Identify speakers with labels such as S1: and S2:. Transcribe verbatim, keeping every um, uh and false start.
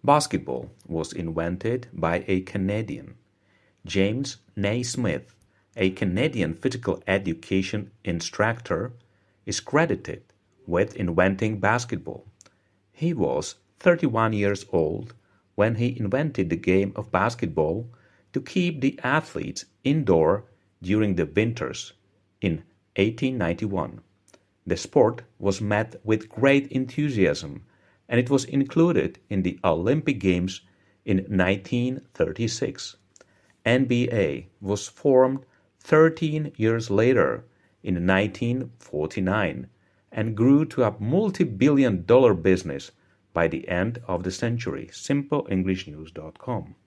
S1: Basketball was invented by a Canadian, James Naismith, a Canadian physical education instructor, is credited with inventing basketball. He was thirty-one years old when he invented the game of basketball to keep the athletes indoor during the winters in eighteen ninety-one. The sport was met with great enthusiasm, and it was included in the Olympic Games in nineteen thirty-six. N B A was formed thirteen years later in nineteen forty-nine and grew to a multi-billion dollar business by the end of the century. simple english news dot com